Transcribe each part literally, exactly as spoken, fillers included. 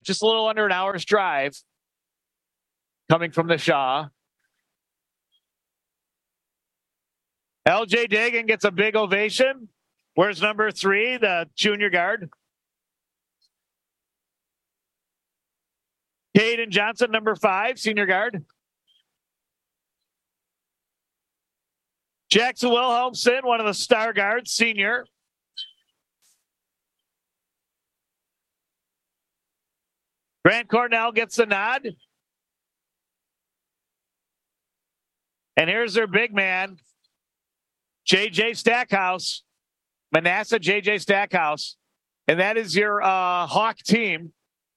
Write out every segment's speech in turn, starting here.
just a little under an hour's drive coming from the Shaw. L J Dagan gets a big ovation. Where's number three, the junior guard? Caden Johnson, number five, senior guard. Jackson Wilhelmsen, one of the star guards, senior. Grant Cornell gets the nod. And here's their big man, J J Stackhouse, Manasseh J J Stackhouse. And that is your uh, Hawk team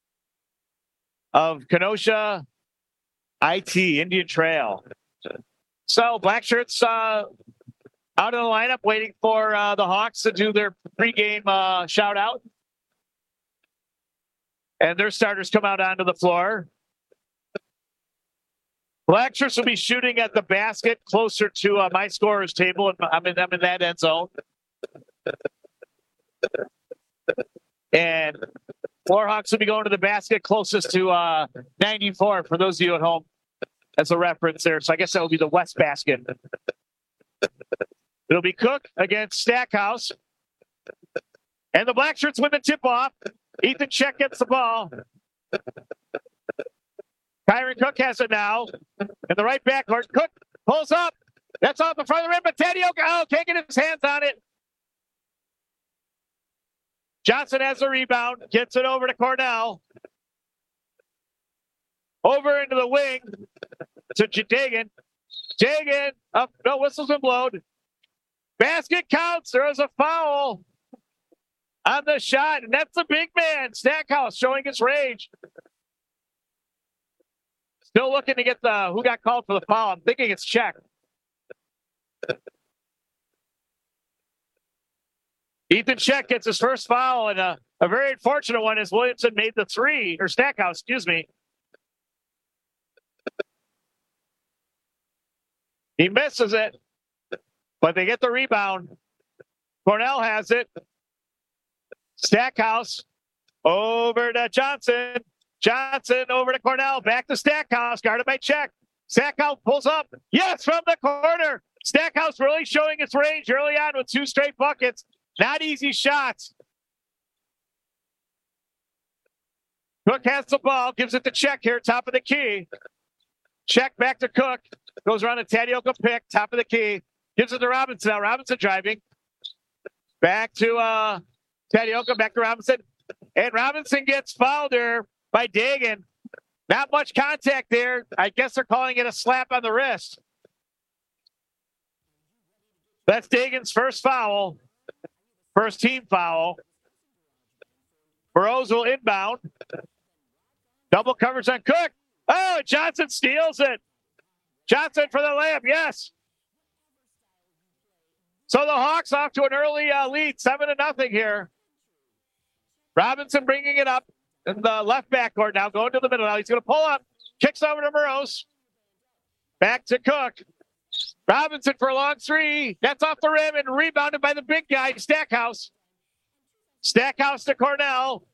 of Kenosha I T, Indian Trail. So Black Shirts uh, out in the lineup waiting for uh, the Hawks to do their pregame uh, shout out. And their starters come out onto the floor. Black Shirts will be shooting at the basket closer to uh, my scorer's table. And I'm in, I'm in that end zone. And Floor Hawks will be going to the basket closest to uh, ninety-four for those of you at home. As a reference there. So I guess that will be the west basket. It'll be Cook against Stackhouse. And the Black Shirts win the tip-off. Ethan Check gets the ball. Kyron Cook has it now. In the right backcourt. Cook pulls up. That's off the front of the rim, but Teddy Oka, oh, can't get his hands on it. Johnson has the rebound. Gets it over to Cornell. Over into the wing to Dagan. Dagan up. No, whistle's been blown. Basket counts. There is a foul on the shot, and that's the big man, Stackhouse, showing his rage. Still looking to get the who got called for the foul. I'm thinking it's Check. Ethan Check gets his first foul, and a, a very unfortunate one as Williamson made the three, or Stackhouse, excuse me. He misses it, but they get the rebound. Cornell has it. Stackhouse over to Johnson. Johnson over to Cornell. Back to Stackhouse. Guarded by Check. Stackhouse pulls up. Yes, from the corner. Stackhouse really showing its range early on with two straight buckets. Not easy shots. Cook has the ball. Gives it to Check here. Top of the key. Check back to Cook. Goes around a Tadioka pick, top of the key. Gives it to Robinson. Now Robinson driving. Back to uh, Tadioka, back to Robinson. And Robinson gets fouled there by Dagan. Not much contact there. I guess they're calling it a slap on the wrist. That's Dagan's first foul. First team foul. Burrows will inbound. Double coverage on Cook. Oh, Johnson steals it. Johnson for the layup, yes. So the Hawks off to an early uh, lead, seven to nothing here. Robinson bringing it up in the left backcourt now, going to the middle now. He's going to pull up, kicks over to Burrows. Back to Cook. Robinson for a long three. That's off the rim and rebounded by the big guy, Stackhouse. Stackhouse to Cornell.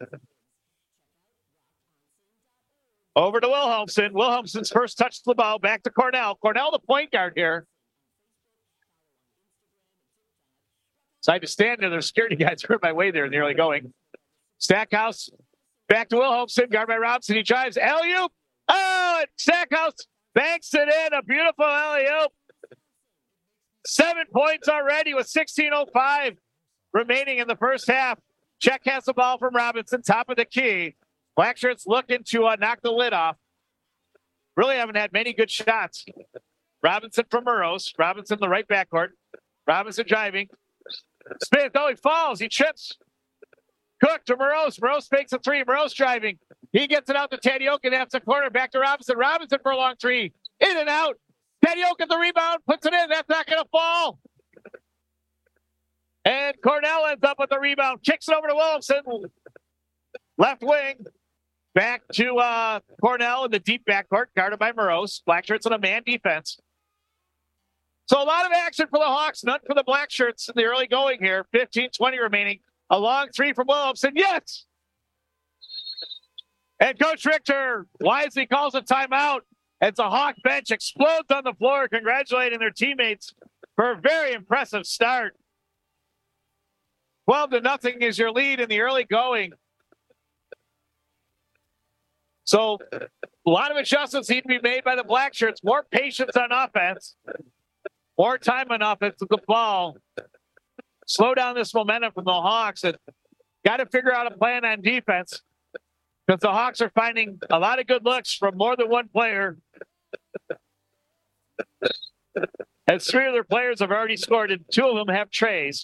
Over to Wilhelmsen. Wilhelmsen's first touch to the ball. Back to Cornell. Cornell, the point guard here. So I had to stand there. Their security guys were in my way there in the early going. Stackhouse. Back to Wilhelmsen. Guarded by Robinson. He drives. Alley-oop. Oh, Stackhouse banks it in. A beautiful alley-oop. Seven points already with sixteen oh five remaining in the first half. Check has the ball from Robinson. Top of the key. Black Shirts looking to uh, knock the lid off. Really haven't had many good shots. Robinson from Burrows. Robinson the right backcourt. Robinson driving. Spins. Oh, he falls. He trips. Cook to Burrows. Burrows fakes a three. Burrows driving. He gets it out to Tadioka. That's the corner. Back to Robinson. Robinson for a long three. In and out. Tadioka the rebound. Puts it in. That's not going to fall. And Cornell ends up with the rebound. Kicks it over to Williamson. Left wing. Back to uh, Cornell in the deep backcourt, guarded by Burrows. Black Shirts on a man defense. So a lot of action for the Hawks, none for the Black Shirts in the early going here. fifteen twenty remaining. A long three from Williamson. Yes! And Coach Richter wisely calls a timeout as the Hawk bench explodes on the floor, congratulating their teammates for a very impressive start. twelve to nothing is your lead in the early going. So a lot of adjustments need to be made by the Black Shirts. More patience on offense. More time on offense with the ball. Slow down this momentum from the Hawks. And got to figure out a plan on defense because the Hawks are finding a lot of good looks from more than one player. As three of their players have already scored and two of them have trays.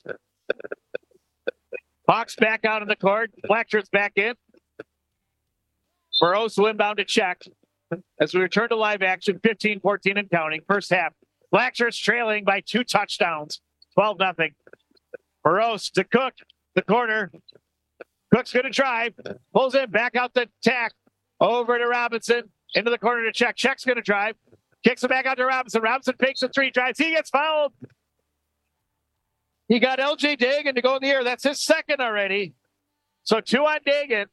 Hawks back out in the court. Black Shirts back in. Burroughs will inbound to check. As we return to live action, fifteen fourteen and counting. First half. Black Shirts trailing by two touchdowns. twelve nothing. Burroughs to Cook. The corner. Cook's going to drive. Pulls in. Back out the tack. Over to Robinson. Into the corner to check. Check's going to drive. Kicks it back out to Robinson. Robinson fakes a three. Drives. He gets fouled. He got L J Dagan to go in the air. That's his second already. So two on Dagan.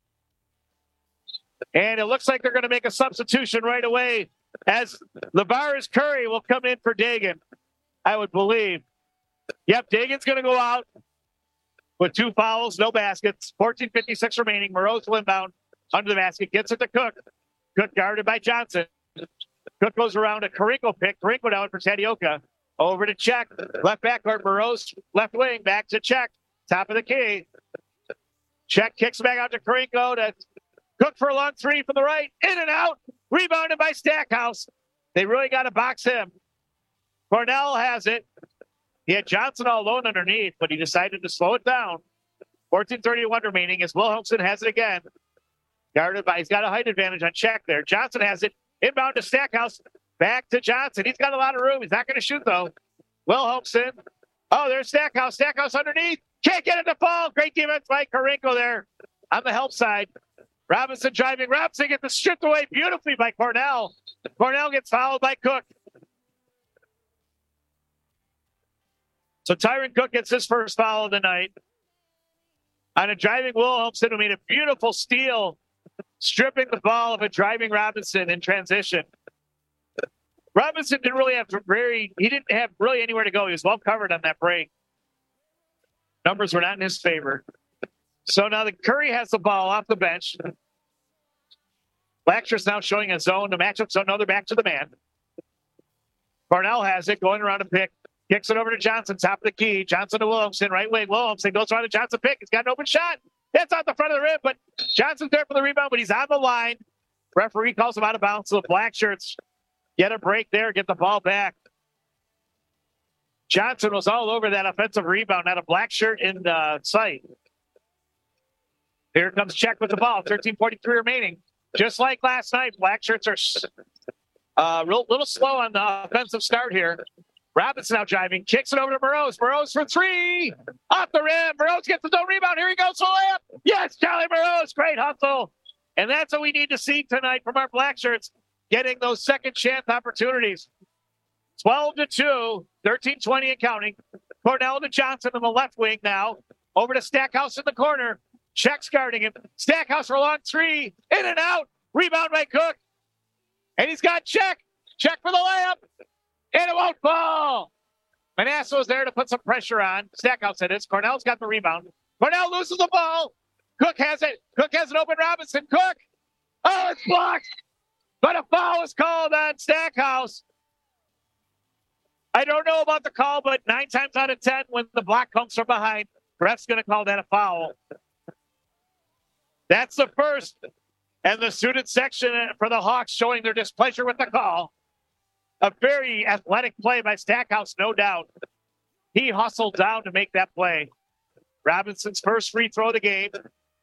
And it looks like they're going to make a substitution right away as Lavaris Curry will come in for Dagan, I would believe. Yep, Dagan's going to go out with two fouls, no baskets. fourteen fifty-six remaining. Moreau's will inbound under the basket. Gets it to Cook. Cook guarded by Johnson. Cook goes around a Karinko pick. Karinko down for Tadioka. Over to Check. Left backcourt. Moreau's left wing. Back to Check. Top of the key. Check kicks back out to Karinko to Cook for a long three from the right. In and out. Rebounded by Stackhouse. They really got to box him. Cornell has it. He had Johnson all alone underneath, but he decided to slow it down. fourteen thirty-one remaining as Wilhelmsen has it again. Guarded by, he's got a height advantage on Check there. Johnson has it. Inbound to Stackhouse. Back to Johnson. He's got a lot of room. He's not going to shoot, though. Wilhelmsen. Oh, there's Stackhouse. Stackhouse underneath. Can't get it to fall. Great defense by Karinko there on the help side. Robinson driving. Robinson gets stripped away beautifully by Cornell. Cornell gets fouled by Cook. So Tyron Cook gets his first foul of the night. On a driving Wilhelmsen who made a beautiful steal, stripping the ball of a driving Robinson in transition. Robinson didn't really have to very, he didn't have really anywhere to go. He was well covered on that break. Numbers were not in his favor. So now the Curry has the ball off the bench. Black Shirts now showing a zone to matchup zone. No, they're back to the man. Cornell has it, going around a pick. Kicks it over to Johnson, top of the key. Johnson to Wilhelmsen, right wing. Wilhelmsen goes around to Johnson pick. He's got an open shot. That's out the front of the rim, but Johnson's there for the rebound, but he's on the line. Referee calls him out of bounds. So the Black Shirts get a break there, get the ball back. Johnson was all over that offensive rebound, not a Black Shirt in uh, sight. Here comes Check with the ball. thirteen forty-three remaining. Just like last night, Black Shirts are a uh, real, little slow on the offensive start here. Robinson now driving, kicks it over to Burroughs. Burroughs for three. Off the rim. Burroughs gets the zone rebound. Here he goes for the layup. Yes, Charlie Burroughs. Great hustle. And that's what we need to see tonight from our Black Shirts, getting those second chance opportunities. twelve to two, thirteen twenty and counting. Cornell to Johnson on the left wing now. Over to Stackhouse in the corner. Check's guarding him. Stackhouse for a long three. In and out. Rebound by Cook. And he's got Check. Check for the layup. And it won't fall. Manasseh was there to put some pressure on. Stackhouse it is. Cornell's got the rebound. Cornell loses the ball. Cook has it. Cook has an open Robinson. Cook. Oh, it's blocked. But a foul is called on Stackhouse. I don't know about the call, but nine times out of ten, when the block comes from behind, the ref's going to call that a foul. That's the first. And the student section for the Hawks showing their displeasure with the call. A very athletic play by Stackhouse, no doubt. He hustled down to make that play. Robinson's first free throw of the game.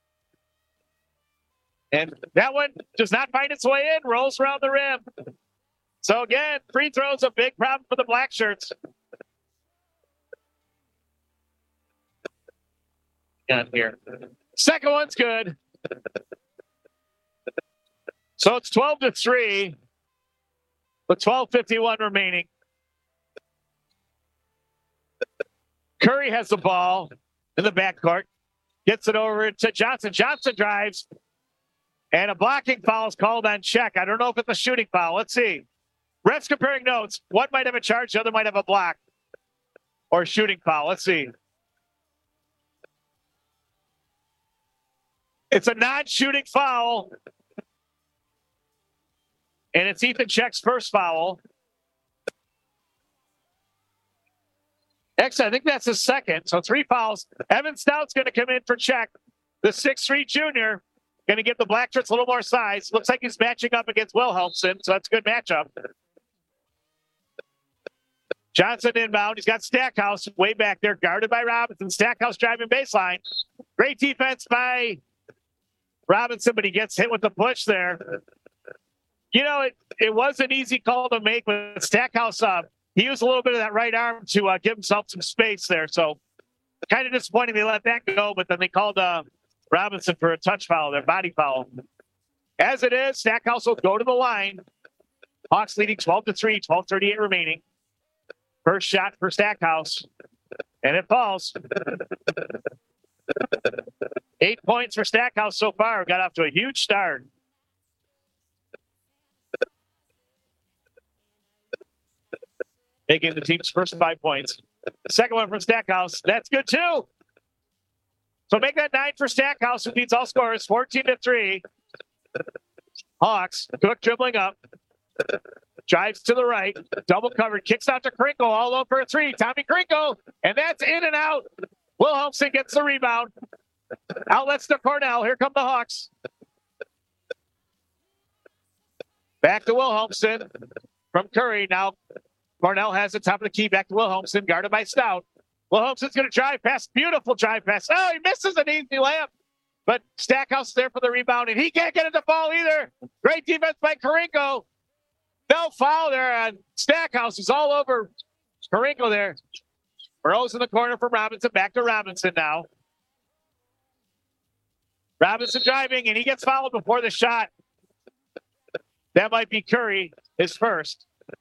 And that one does not find its way in, rolls around the rim. So again, free throws a big problem for the Black Shirts. Got here. Second one's good. So it's twelve to three. With twelve fifty-one remaining. Curry has the ball in the backcourt. Gets it over to Johnson. Johnson drives. And a blocking foul is called on check. I don't know if it's a shooting foul. Let's see. Refs comparing notes. One might have a charge, the other might have a block. Or shooting foul. Let's see. It's a non-shooting foul. And it's Ethan Check's first foul. Actually, I think that's his second. So three fouls. Evan Stout's going to come in for Check. The six three junior. Going to give the Black Shirts a little more size. Looks like he's matching up against Wilhelmsen, so that's a good matchup. Johnson inbound. He's got Stackhouse way back there, guarded by Robinson. Stackhouse driving baseline. Great defense by Robinson, but he gets hit with the push there. You know, it, it was an easy call to make with Stackhouse up. He used a little bit of that right arm to uh, give himself some space there. So kind of disappointing they let that go, but then they called uh, Robinson for a touch foul, their body foul. As it is, Stackhouse will go to the line. Hawks leading twelve to three, twelve thirty-eight remaining. First shot for Stackhouse, and it falls. Eight points for Stackhouse so far. Got off to a huge start. Making the team's first five points. The second one from Stackhouse. That's good too. So make that nine for Stackhouse, who beats all scorers, fourteen to three. Hawks, Cook dribbling up. Drives to the right. Double covered. Kicks out to Krinko. All over for a three. Tommy Krinko. And that's in and out. Wilhelmsen gets the rebound. Outlets to Cornell. Here come the Hawks. Back to Wilhelmsen from Curry. Now Cornell has the top of the key. Back to Wilhelmsen, guarded by Stout. Wilhelmsen's going to drive pass. Beautiful drive pass. Oh, he misses an easy layup. But Stackhouse is there for the rebound, and he can't get it to fall either. Great defense by Karinko. No foul there on Stackhouse. He's all over Karinko there. Burrows in the corner from Robinson. Back to Robinson now. Robinson driving, and he gets fouled before the shot. That might be Curry, his first.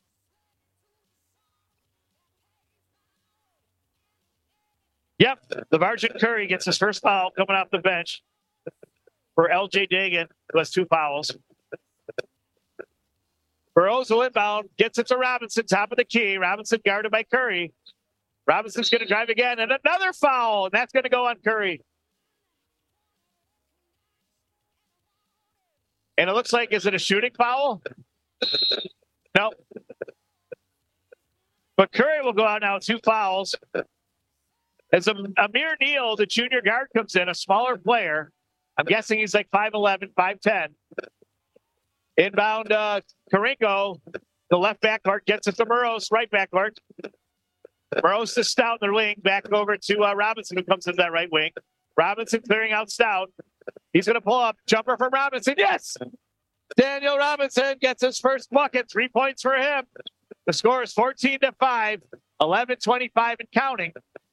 Yep, the Vargin Curry gets his first foul coming off the bench for L J Dagan, who has two fouls. Burrows will inbound, gets it to Robinson, top of the key. Robinson guarded by Curry. Robinson's going to drive again, and another foul, and that's going to go on Curry. And it looks like, is it a shooting foul? No. But Curry will go out now with two fouls. As Amir Neal, the junior guard, comes in, a smaller player. I'm guessing he's like five eleven, five ten. Inbound uh, Karinko, the left backcourt, gets it to Burrows, right backcourt. Burrows to Stout in the wing, back over to uh, Robinson, who comes into that right wing. Robinson clearing out Stout. He's going to pull up. Jumper from Robinson. Yes! Daniel Robinson gets his first bucket. Three points for him. The score is fourteen to five, eleven twenty-five and counting.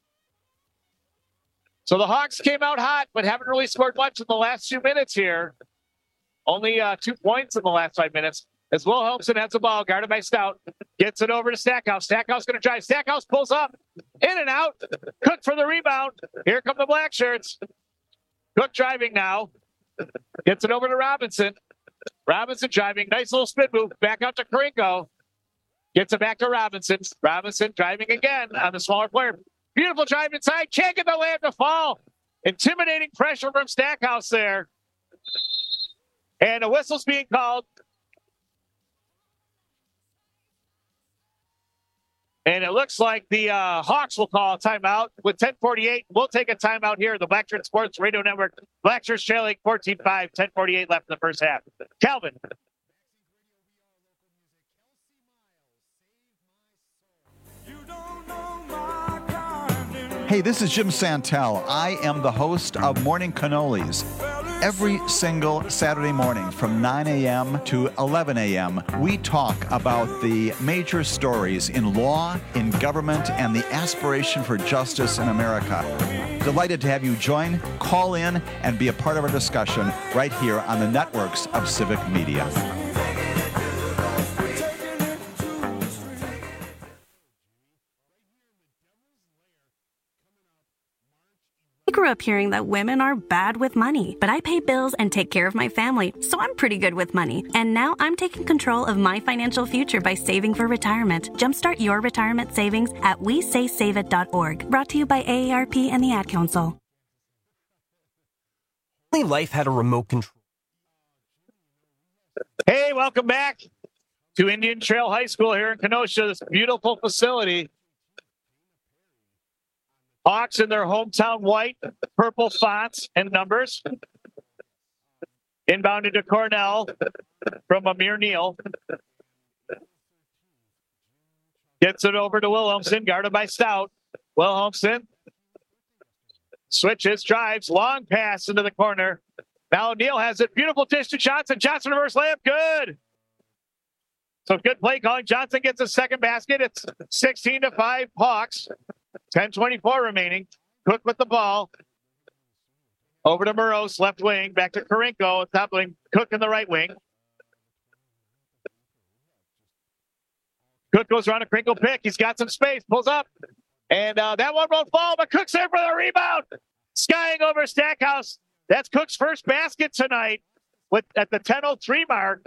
So the Hawks came out hot, but haven't really scored much in the last few minutes here. Only uh, two points in the last five minutes. As Wilhelmsen has the ball, guarded by Stout. Gets it over to Stackhouse. Stackhouse going to drive. Stackhouse pulls up. In and out. Cook for the rebound. Here come the Black Shirts. Cook driving now. Gets it over to Robinson. Robinson driving. Nice little spin move. Back out to Karinko. Gets it back to Robinson. Robinson driving again on the smaller player. Beautiful drive inside. Can't get the layup to fall. Intimidating pressure from Stackhouse there. And a whistle's being called. And it looks like the uh, Hawks will call a timeout with ten forty-eight. We'll take a timeout here at the Black Shirt Sports Radio Network. Black Shirts trailing fourteen five, ten forty-eight left in the first half. Calvin. Hey, this is Jim Santel. I am the host of Morning Cannolis. Every single Saturday morning from nine a.m. to eleven a.m., we talk about the major stories in law, in government, and the aspiration for justice in America. Delighted to have you join, call in, and be a part of our discussion right here on the networks of Civic Media. Stick around up hearing that women are bad with money, but I pay bills and take care of my family, so I'm pretty good with money. And now I'm taking control of my financial future by saving for retirement. Jumpstart your retirement savings at we say save it dot org. Brought to you by A A R P and the Ad Council. Only life had a remote control. Hey, welcome back to Indian Trail High School here in Kenosha, this beautiful facility. Hawks in their hometown white, purple fonts and numbers. Inbounded to Cornell from Amir Neal. Gets it over to Wilhelmsen, guarded by Stout. Wilhelmsen switches, drives, long pass into the corner. Now Neal has it. Beautiful dish to Johnson. Johnson reverse layup. Good. So good play calling. Johnson gets a second basket. It's sixteen to five Hawks. ten twenty-four remaining. Cook with the ball. Over to Moros, left wing. Back to Karinko, top wing. Cook in the right wing. Cook goes around a Krinkle pick. He's got some space. Pulls up. And uh, that one won't fall, but Cook's there for the rebound. Skying over Stackhouse. That's Cook's first basket tonight with at the ten oh three mark.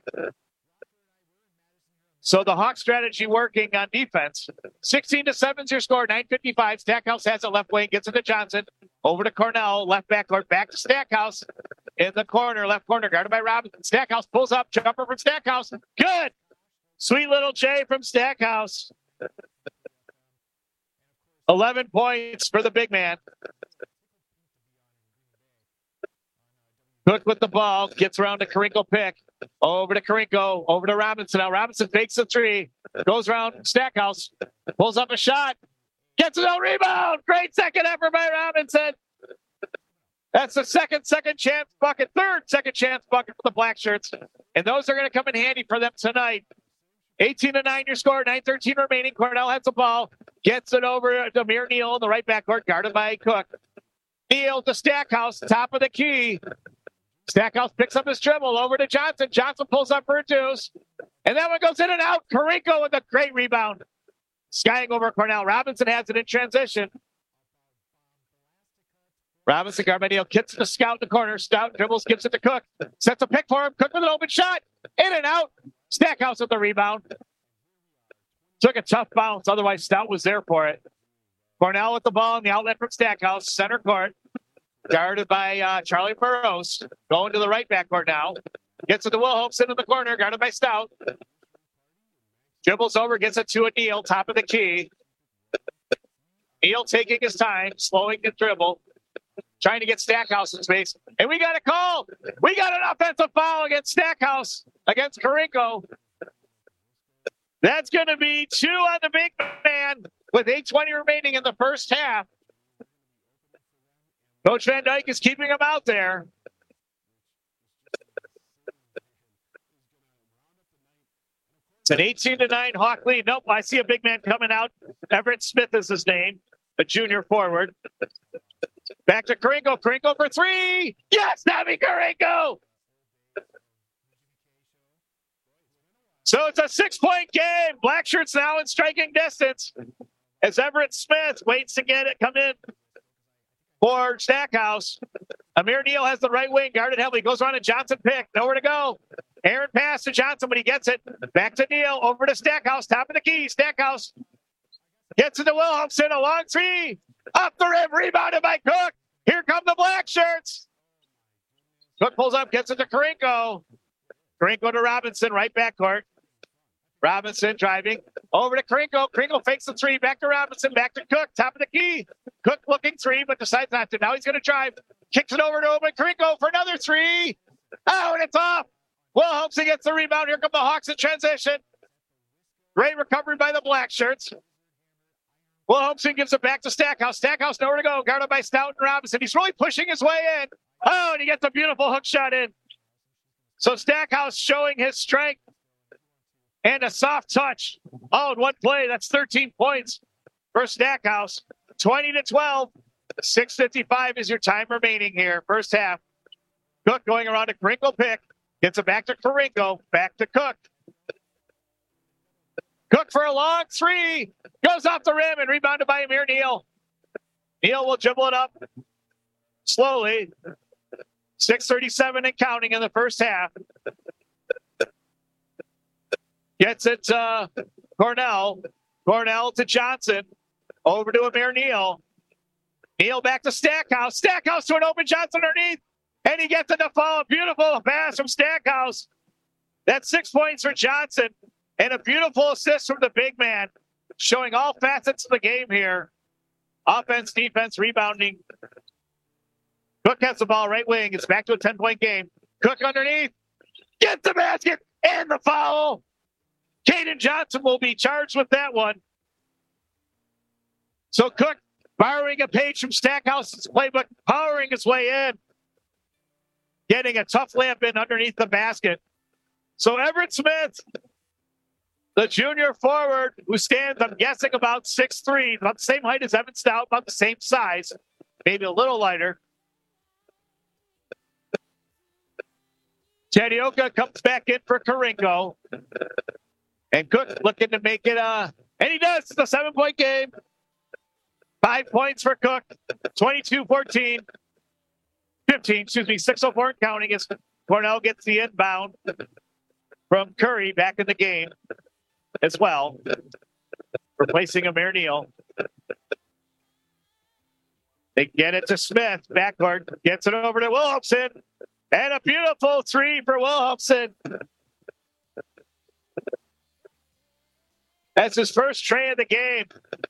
So the Hawk strategy working on defense. sixteen to seven is your score. nine fifty-five. Stackhouse has it left wing. Gets it to Johnson. Over to Cornell. Left backcourt. Back to Stackhouse. In the corner. Left corner. Guarded by Robinson. Stackhouse pulls up. Jumper from Stackhouse. Good. Sweet little J from Stackhouse. eleven points for the big man. Cook with the ball. Gets around to Karinko pick. Over to Karinko. Over to Robinson. Now Robinson fakes the three. Goes around Stackhouse. Pulls up a shot. Gets no rebound. Great second effort by Robinson. That's the second second chance bucket. Third second chance bucket for the Black Shirts. And those are going to come in handy for them tonight. eighteen to nine your score. nine thirteen remaining. Cornell has the ball. Gets it over to Amir Neal in the right backcourt. Guarded by Cook. Neal to Stackhouse. Top of the key. Stackhouse picks up his dribble over to Johnson. Johnson pulls up for a deuce. And that one goes in and out. Karinko with a great rebound. Skying over Cornell. Robinson has it in transition. Robinson, Garbanio gets the Scout in the corner. Stout dribbles, gives it to Cook. Sets a pick for him. Cook with an open shot. In and out. Stackhouse with the rebound. Took a tough bounce. Otherwise, Stout was there for it. Cornell with the ball in the outlet from Stackhouse. Center court. Guarded by uh, Charlie Burrows. Going to the right backcourt now. Gets it to Wilhelmsen in the corner. Guarded by Stout. Dribbles over. Gets it to a Neal. Top of the key. Neal taking his time. Slowing the dribble. Trying to get Stackhouse in space. And we got a call. We got an offensive foul against Stackhouse. Against Karinko. That's going to be two on the big man. With eight twenty remaining in the first half. Coach Van Dyke is keeping him out there. It's an eighteen to nine Hawk lead. Nope, I see a big man coming out. Everett Smith is his name, a junior forward. Back to Karinko. Karinko for three. Yes, Navi Karinko. So it's a six-point game. Black Shirts now in striking distance as Everett Smith waits to get it come in. For Stackhouse. Amir Neal has the right wing, guarded heavily. Goes on to Johnson pick. Nowhere to go. Aaron pass to Johnson, but he gets it. Back to Neal. Over to Stackhouse. Top of the key. Stackhouse gets it to Wilhelmsen. A long three. Up the rim. Rebounded by Cook. Here come the Black Shirts. Cook pulls up. Gets it to Karinko. Karinko to Robinson. Right backcourt. Robinson driving. Over to Karinko. Karinko fakes the three. Back to Robinson. Back to Cook. Top of the key. Cook looking three, but decides not to. Now he's going to drive. Kicks it over to Open Karinko for another three. Oh, and it's off. Wilhelmsen gets the rebound. Here come the Hawks in transition. Great recovery by the Black Shirts. Wilhelmsen gives it back to Stackhouse. Stackhouse nowhere to go. Guarded by Stout and Robinson. He's really pushing his way in. Oh, and he gets a beautiful hook shot in. So Stackhouse showing his strength. And a soft touch. All in one play. That's thirteen points for Stackhouse. twenty to twelve. six fifty-five is your time remaining here. First half. Cook going around a Karinko pick. Gets it back to Karinko. Back to Cook. Cook for a long three. Goes off the rim and rebounded by Amir Neal. Neal will dribble it up slowly. six thirty-seven and counting in the first half. Gets it to uh, Cornell. Cornell to Johnson. Over to Amir Neal. Neal back to Stackhouse. Stackhouse to an open Johnson underneath. And he gets it to fall. Beautiful pass from Stackhouse. That's six points for Johnson. And a beautiful assist from the big man. Showing all facets of the game here. Offense, defense, rebounding. Cook has the ball right wing. It's back to a ten-point game. Cook underneath. Get the basket and the foul. Caden Johnson will be charged with that one. So Cook borrowing a page from Stackhouse's playbook, powering his way in. Getting a tough layup in underneath the basket. So Everett Smith, the junior forward, who stands, I'm guessing, about six three, about the same height as Evan Stout, about the same size, maybe a little lighter. Tadioka comes back in for Karingo. And Cook looking to make it, uh, and he does. It's a seven-point game. Five points for Cook. twenty-two fourteen. fifteen, excuse me, six oh four and counting as Cornell gets the inbound from Curry back in the game as well. Replacing Amir Neal. They get it to Smith. Backcourt. Gets it over to Wilhelmsen. And a beautiful three for Wilhelmsen. That's his first tray of the game.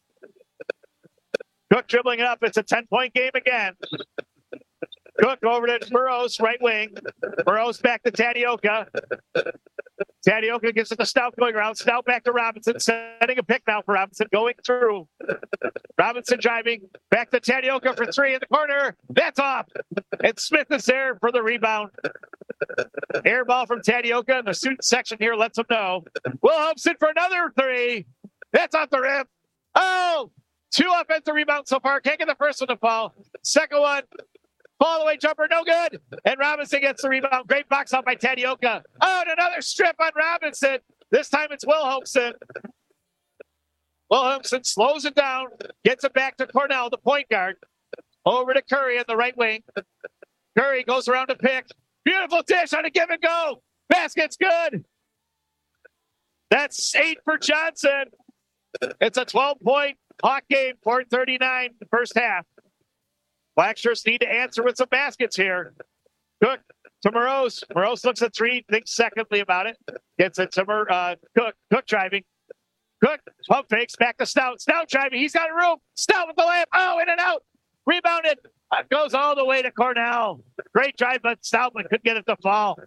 Cook dribbling it up. It's a ten-point game again. Cook over to Burrows, right wing. Burrows back to Tadioka. Tadioka gives it to Stout going around. Stout back to Robinson, setting a pick now for Robinson, going through. Robinson driving. Back to Tadioka for three in the corner. That's off. And Smith is there for the rebound. Air ball from Tadioka, and the student section here lets him know. Wilhelmsen for another three. That's off the rim. Oh! Two offensive rebounds so far. Can't get the first one to fall. Second one. Fall away jumper, no good. And Robinson gets the rebound. Great box out by Tadioka. Oh, and another strip on Robinson. This time it's Wilhelmsen. Wilhelmsen slows it down, gets it back to Cornell, the point guard. Over to Curry on the right wing. Curry goes around to pick. Beautiful dish on a give and go. Basket's good. That's eight for Johnson. It's a twelve-point Hawk game, four thirty-nine the first half. Black Shirts need to answer with some baskets here. Cook to Morose. Morose looks at three, thinks secondly about it. Gets it to Mer, uh, Cook. Cook driving. Cook, pump fakes, back to Stout. Stout driving. He's got room. Stout with the layup. Oh, in and out. Rebounded. Uh, goes all the way to Cornell. Great drive, but Stout but couldn't get it to fall.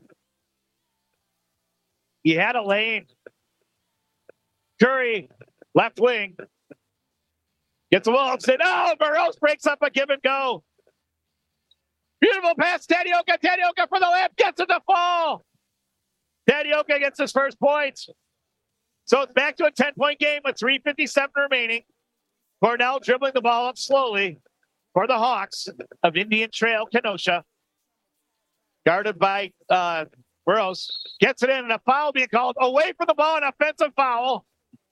He had a lane. Curry, left wing. Gets a Wilhelmsen. Oh, Burrows breaks up a give and go. Beautiful pass. Tadioka. Tadioka for the layup. Gets it to fall. Tadioka gets his first points. So it's back to a ten-point game with three fifty-seven remaining. Cornell dribbling the ball up slowly for the Hawks of Indian Trail, Kenosha. Guarded by uh, Burrows. Gets it in, and a foul being called away from the ball, an offensive foul.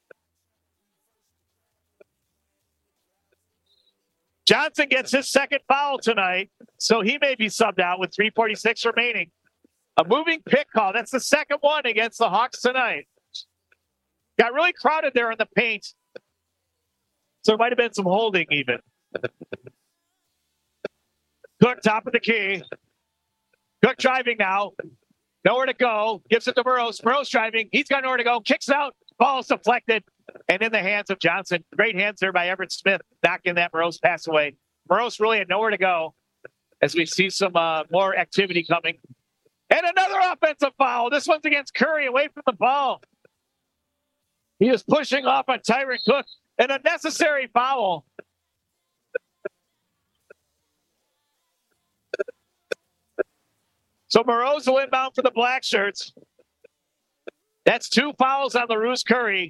Johnson gets his second foul tonight, so he may be subbed out with three forty-six remaining. A moving pick call. That's the second one against the Hawks tonight. Got really crowded there in the paint. So there might have been some holding even. Cook, top of the key. Cook driving now. Nowhere to go. Gives it to Burrows. Burrows driving. He's got nowhere to go. Kicks out. Ball's deflected. And in the hands of Johnson. Great hands there by Everett Smith. Knocking that Burrows pass away. Burrows really had nowhere to go as we see some uh, more activity coming. And another offensive foul. This one's against Curry, away from the ball. He is pushing off on Tyron Cook. An unnecessary foul. So Morose will inbound for the Black Shirts. That's two fouls on LaRousse Curry.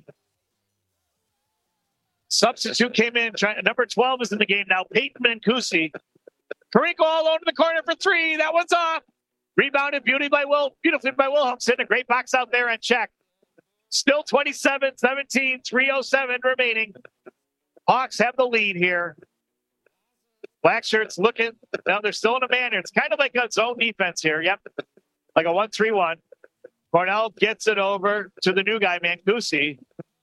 Substitute came in. Trying, number twelve is in the game now. Peyton Mancusi. Karinko all over the corner for three. That one's off. Rebounded beauty by Will, beautifully by Wilhelmsen. A great box out there and check. Still twenty-seven seventeen, three oh seven remaining. Hawks have the lead here. Black shirts looking. Now they're still in a man here. It's kind of like a zone defense here. Yep. Like a one three one. Cornell gets it over to the new guy, Mancusi.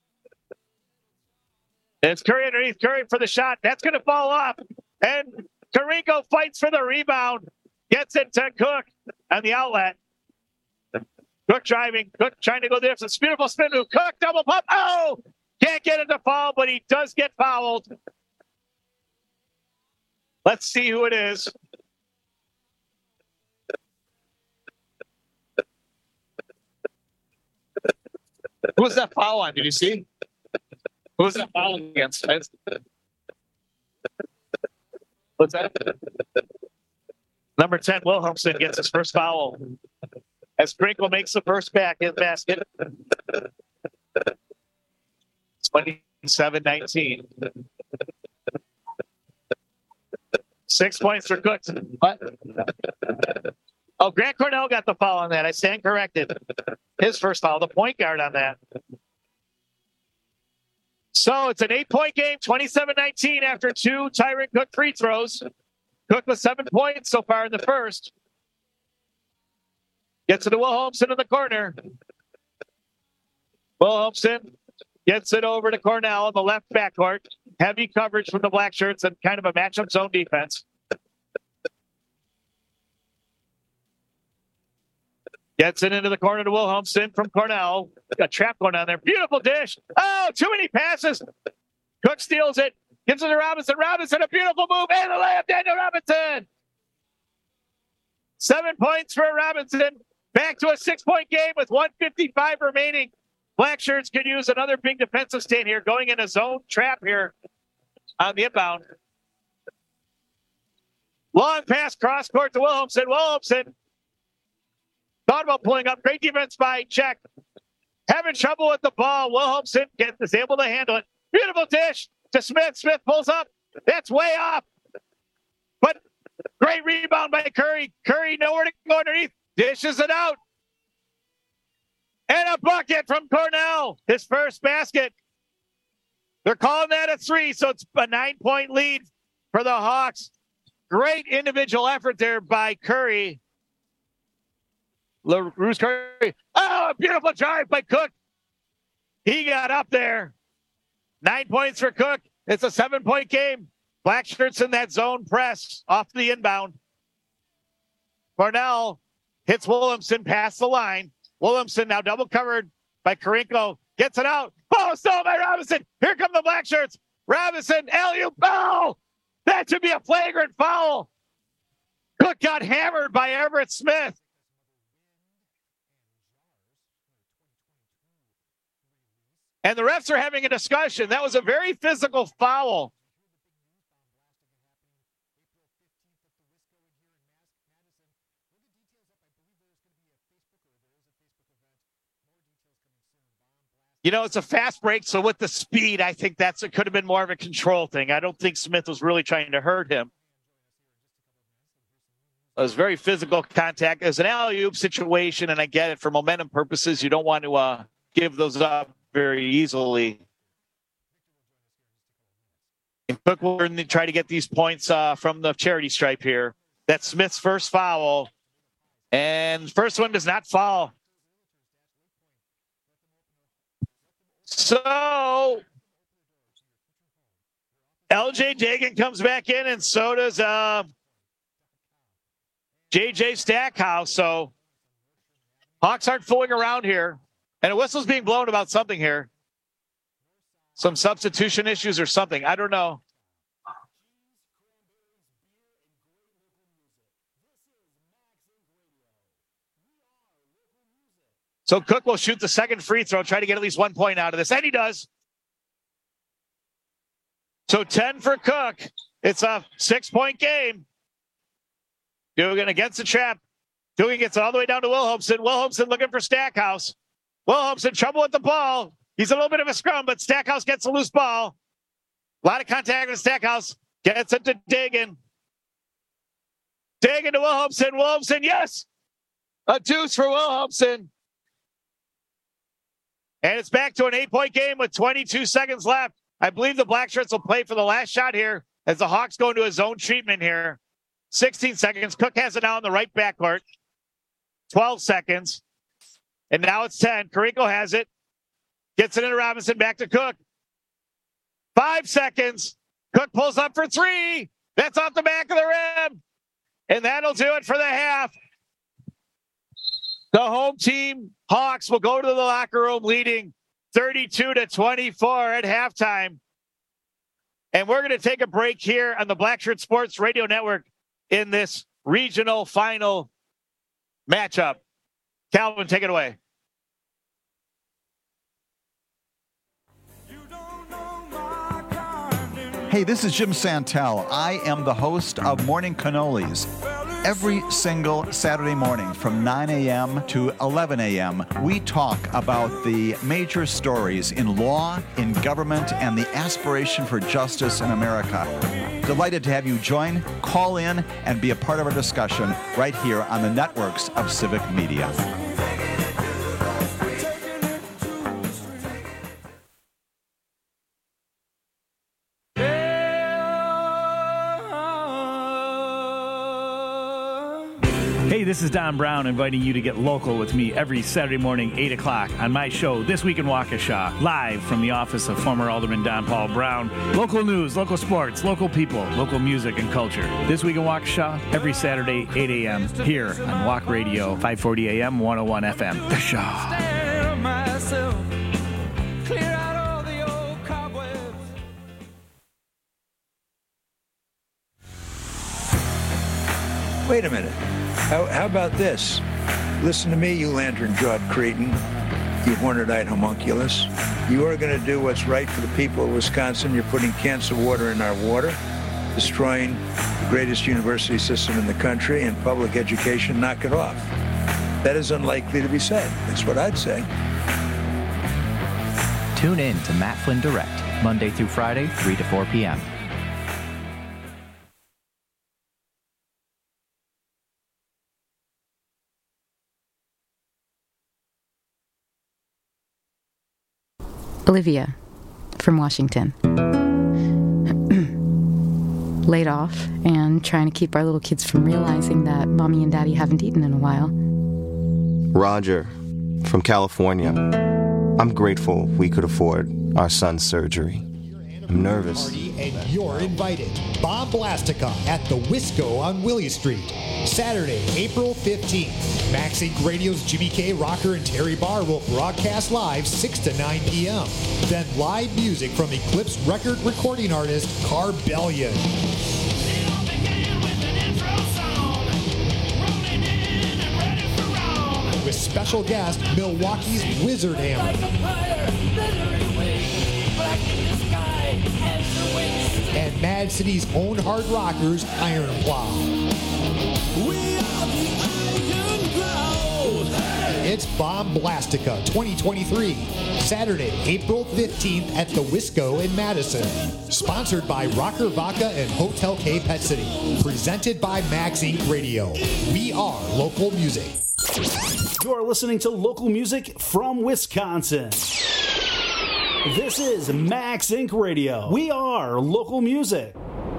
It's Curry underneath. Curry for the shot. That's going to fall off. And Karinko fights for the rebound. Gets it to Cook on the outlet. Cook driving. Cook trying to go there. It's a beautiful spin move. Cook double pump. Oh! Can't get it to foul, but he does get fouled. Let's see who it is. Who was that foul on? Did you see? Who was that foul against? What's that? Number ten, Wilhelmsen gets his first foul. As Krinkle makes the first back in basket. twenty-seven nineteen. Six points for Cook. What? Oh, Grant Cornell got the foul on that. I stand corrected. His first foul, the point guard on that. So it's an eight-point game, twenty-seven nineteen after two Tyron Cook free throws. Cook with seven points so far in the first. Gets it to Wilhelmsen in the corner. Wilhelmsen gets it over to Cornell in the left backcourt. Heavy coverage from the black shirts and kind of a matchup zone defense. Gets it into the corner to Wilhelmsen from Cornell. A trap going on there. Beautiful dish. Oh, too many passes. Cook steals it. Gives it to Robinson. Robinson, a beautiful move. And the layup, Daniel Robinson. Seven points for Robinson. Back to a six-point game with one fifty-five remaining. Black shirts could use another big defensive stand here, going in a zone trap here on the inbound. Long pass cross court to Wilhelmsen. Wilhelmsen thought about pulling up. Great defense by Czech. Having trouble with the ball. Wilhelmsen gets, is able to handle it. Beautiful dish to Smith. Smith pulls up. That's way off. But great rebound by Curry. Curry nowhere to go underneath. Dishes it out. And a bucket from Cornell. His first basket. They're calling that a three, so it's a nine-point lead for the Hawks. Great individual effort there by Curry. LaRousse Curry. Oh, a beautiful drive by Cook. He got up there. Nine points for Cook. It's a seven-point game. Black shirts in that zone press off the inbound. Cornell hits Wilhelmsen past the line. Wilhelmsen now double covered by Karinko. Gets it out. Oh, stolen by Robinson. Here come the black shirts. Robinson, alley-oop. Oh, that should be a flagrant foul. Cook got hammered by Everett Smith. And the refs are having a discussion. That was a very physical foul. You know, it's a fast break, so with the speed, I think that's it could have been more of a control thing. I don't think Smith was really trying to hurt him. It was very physical contact. It was an alley-oop situation, and I get it. For momentum purposes, you don't want to uh, give those up very easily. And Cook will try to get these points uh, from the charity stripe here. That's Smith's first foul. And first one does not fall. So L J Dagan comes back in, and so does uh, J J Stackhouse. So Hawks aren't fooling around here. And a whistle's being blown about something here. Some substitution issues or something. I don't know. So Cook will shoot the second free throw, try to get at least one point out of this. And he does. So ten for Cook. It's a six-point game. Dugan against the trap. Dugan gets it all the way down to Wilhelmsen. Wilhelmsen looking for Stackhouse. Wilhelmsen trouble with the ball. He's a little bit of a scrum, but Stackhouse gets a loose ball. A lot of contact with Stackhouse. Gets it to Dagan. Dagan to Wilhelmsen. Wilhelmsen, yes! A deuce for Wilhelmsen. And it's back to an eight-point game with twenty-two seconds left. I believe the Black Shirts will play for the last shot here as the Hawks go into a zone treatment here. sixteen seconds. Cook has it now in the right backcourt. twelve seconds. And now it's ten. Carrico has it. Gets it into Robinson. Back to Cook. Five seconds. Cook pulls up for three. That's off the back of the rim. And that'll do it for the half. The home team, Hawks, will go to the locker room leading thirty-two to twenty-four at halftime. And we're going to take a break here on the Blackshirt Sports Radio Network in this regional final matchup. Calvin, take it away. Hey, this is Jim Santel. I am the host of Morning Cannolis. Every single Saturday morning from nine a.m. to eleven a.m., we talk about the major stories in law, in government, and the aspiration for justice in America. Delighted to have you join, call in, and be a part of our discussion right here on the networks of Civic Media. Hey, this is Don Brown inviting you to get local with me every Saturday morning, eight o'clock on my show, This Week in Waukesha, live from the office of former Alderman Don Paul Brown. Local news, local sports, local people, local music and culture. This Week in Waukesha, every Saturday, eight a.m. here on Walk Radio, five forty a.m., one oh one F M. The Shaw. Wait a minute. How, how about this? Listen to me, you lantern-jawed cretin, you horned-eyed homunculus. You are going to do what's right for the people of Wisconsin. You're putting cancer water in our water, destroying the greatest university system in the country and public education. Knock it off. That is unlikely to be said. That's what I'd say. Tune in to Matt Flynn Direct, Monday through Friday, three to four p.m. Olivia from Washington. Laid off and trying to keep our little kids from realizing that mommy and daddy haven't eaten in a while. Roger from California. I'm grateful we could afford our son's surgery. I'm nervous. And you're invited. Bob Blastica at the Wisco on Willie Street. Saturday, April fifteenth. Max Inc Radio's Jimmy K. Rocker and Terry Barr will broadcast live six to nine p.m. Then live music from Eclipse record recording artist Carbellion. With special guest Milwaukee's Wizard Hammer. And Mad City's own hard rockers, Iron Plow. It's Bomb Blastica twenty twenty-three, Saturday, April fifteenth at the Wisco in Madison. Sponsored by Rocker Vodka and Hotel K Pet City. Presented by Max Inc Radio. We are local music. You're listening to local music from Wisconsin. This is Max Inc Radio. We are local music.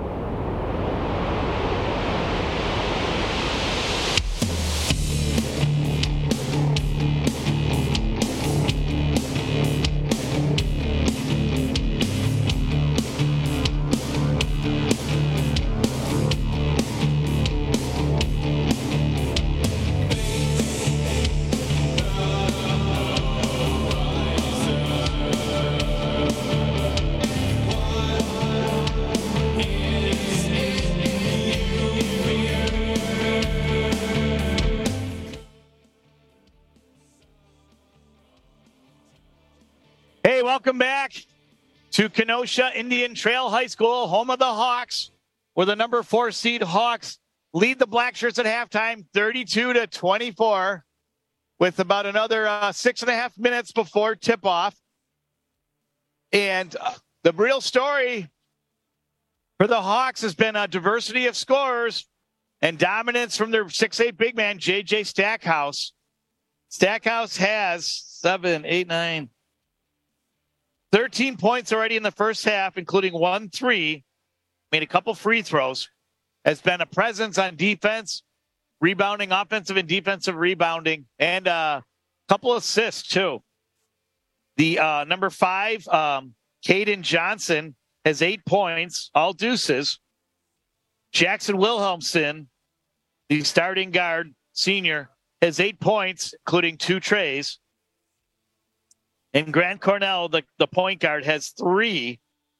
Welcome back to Kenosha Indian Trail High School, home of the Hawks, where the number four seed Hawks lead the Blackshirts at halftime, thirty-two to twenty-four, with about another uh, six and a half minutes before tip-off. And uh, the real story for the Hawks has been a diversity of scorers and dominance from their six eight big man, J J Stackhouse. Stackhouse has seven, eight, nine, thirteen points already in the first half, including one three. made a couple free throws, has been a presence on defense, rebounding, offensive and defensive rebounding, and a couple assists too. The uh, number five, um, Caden Johnson, has eight points, all deuces. Jackson Wilhelmsen, the starting guard, senior, has eight points, including two trays. And Grant Cornell, the, the point guard, has three.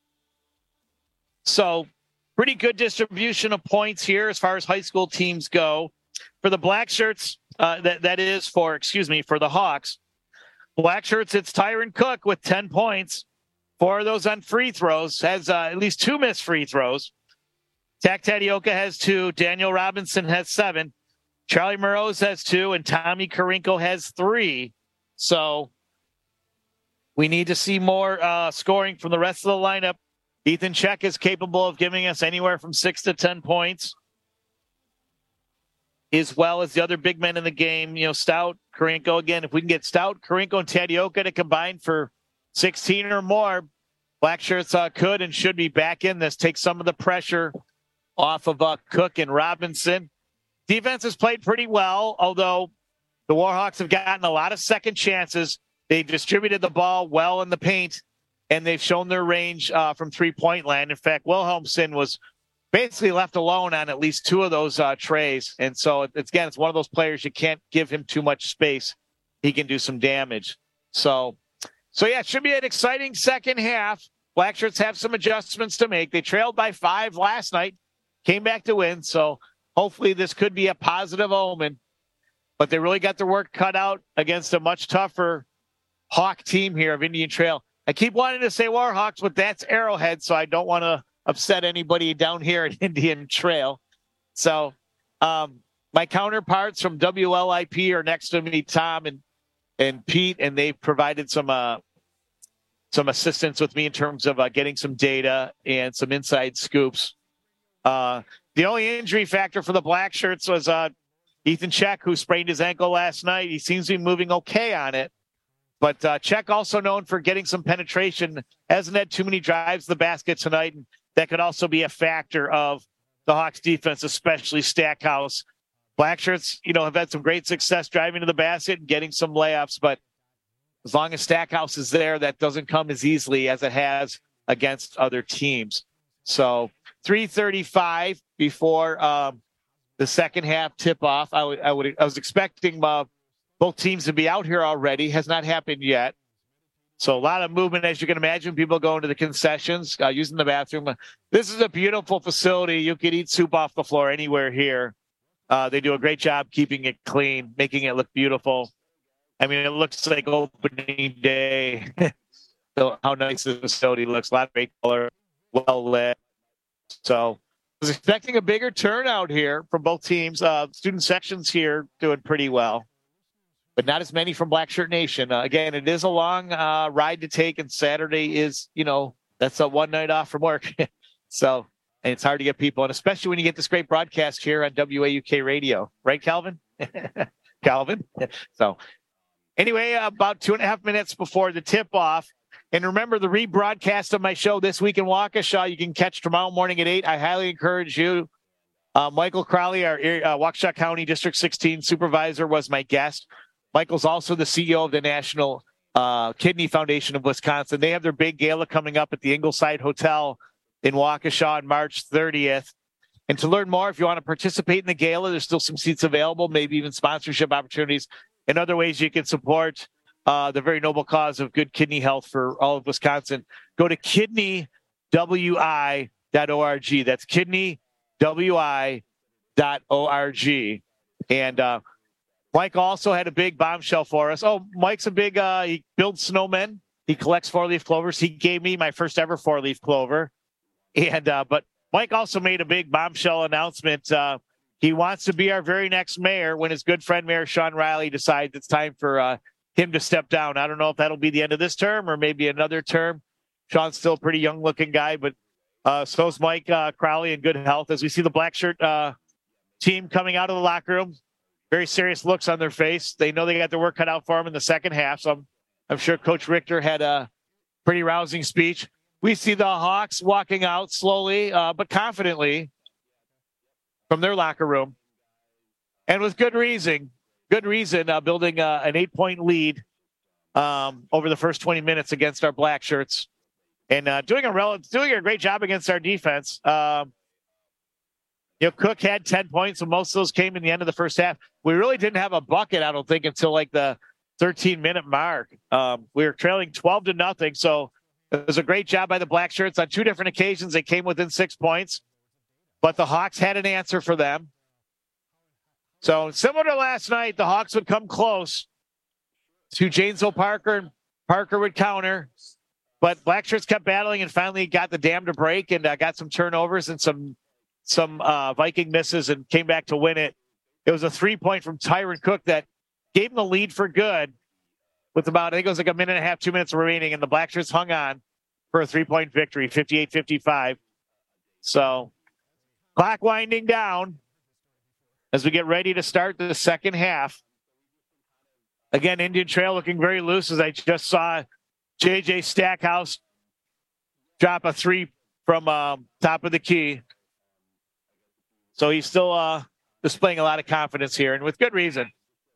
So pretty good distribution of points here as far as high school teams go. For the Black Shirts, uh, that, that is for, excuse me, for the Hawks, Black Shirts, it's Tyron Cook with ten points. Four of those on free throws, has uh, at least two missed free throws. Tak Tadioka has two. Daniel Robinson has seven. Charlie Moroz has two. And Tommy Karinko has three. So we need to see more uh, scoring from the rest of the lineup. Ethan Check is capable of giving us anywhere from six to ten points, as well as the other big men in the game. You know, Stout, Karinko, again, if we can get Stout, Karinko, and Tadioka to combine for sixteen or more, Black Shirts uh, could and should be back in this, take some of the pressure off of uh, Cook and Robinson. Defense has played pretty well, although the Warhawks have gotten a lot of second chances. They distributed the ball well in the paint, and they've shown their range uh, from three-point land. In fact, Wilhelmsen was basically left alone on at least two of those uh, trays. And so, it's, again, it's one of those players you can't give him too much space. He can do some damage. So, so yeah, it should be an exciting second half. Black Shirts have some adjustments to make. They trailed by five last night, came back to win. So hopefully this could be a positive omen. But they really got their work cut out against a much tougher Hawk team here of Indian Trail. I keep wanting to say Warhawks, but that's Arrowhead, so I don't want to upset anybody down here at Indian Trail. So um, my counterparts from W L I P are next to me, Tom and and Pete, and they've provided some uh, some assistance with me in terms of uh, getting some data and some inside scoops. Uh, the only injury factor for the Black Shirts was uh, Ethan Check, who sprained his ankle last night. He seems to be moving okay on it. But uh, Check, also known for getting some penetration, hasn't had too many drives to the basket tonight. And that could also be a factor of the Hawks defense, especially Stackhouse. Black Shirts, you know, have had some great success driving to the basket and getting some layups. But as long as Stackhouse is there, that doesn't come as easily as it has against other teams. So three thirty-five before um, the second half tip off. I would, I would, I was expecting uh, both teams to be out here already. Has not happened yet. So a lot of movement, as you can imagine, people going to the concessions, uh, using the bathroom. This is a beautiful facility. You could eat soup off the floor anywhere here. Uh, they do a great job keeping it clean, making it look beautiful. I mean, it looks like opening day. So how nice the facility looks. A lot of great color, well lit. So I was expecting a bigger turnout here from both teams. Uh, student sections here doing pretty well, but not as many from Black Shirt Nation. Uh, again, it is a long uh, ride to take, and Saturday is, you know, that's a one night off from work. So, and it's hard to get people, and especially when you get this great broadcast here on W A U K Radio, right, Calvin? Calvin. So anyway, uh, about two and a half minutes before the tip off. And remember, the rebroadcast of my show This Week in Waukesha, you can catch tomorrow morning at eight. I highly encourage you. Uh, Michael Crowley, our uh, Waukesha County District sixteen supervisor, was my guest. Michael's also the C E O of the National uh, Kidney Foundation of Wisconsin. They have their big gala coming up at the Ingleside Hotel in Waukesha on March thirtieth. And to learn more, if you want to participate in the gala, there's still some seats available, maybe even sponsorship opportunities and other ways you can support uh, the very noble cause of good kidney health for all of Wisconsin. Go to kidney w i dot org. That's kidney w i dot org. And uh, Mike also had a big bombshell for us. Oh, Mike's a big, uh, he builds snowmen. He collects four-leaf clovers. He gave me my first ever four-leaf clover. And, uh, but Mike also made a big bombshell announcement. Uh, he wants to be our very next mayor when his good friend Mayor Sean Riley decides it's time for uh, him to step down. I don't know if that'll be the end of this term or maybe another term. Sean's still a pretty young looking guy, but uh, so's Mike uh, Crowley in good health. As we see the Black Shirt uh, team coming out of the locker room, very serious looks on their face. They know they got their work cut out for them in the second half. So I'm, I'm sure Coach Richter had a pretty rousing speech. we see the Hawks walking out slowly uh, but confidently from their locker room. And with good reason, good reason, uh, building uh, an eight-point lead um, over the first twenty minutes against our black shirts, and uh, doing a rel- doing a great job against our defense. Um, you know, Cook had ten points, and most of those came in the end of the first half. We really didn't have a bucket, I don't think, until like the thirteen-minute mark. Um, we were trailing twelve to nothing, so it was a great job by the black shirts. On two different occasions, they came within six points, but the Hawks had an answer for them. So similar to last night, the Hawks would come close to Janesville Parker, and Parker would counter, but black shirts kept battling and finally got the dam to break and uh, got some turnovers and some some uh, Viking misses and came back to win it. It was a three-point from Tyron Cook that gave him the lead for good with about, I think it was like a minute and a half, two minutes remaining, and the black shirts hung on for a three-point victory, fifty-eight fifty-five. So clock winding down as we get ready to start the second half. Again, Indian Trail looking very loose, as I just saw J J Stackhouse drop a three from um, top of the key. So he's still uh, displaying a lot of confidence here, and with good reason.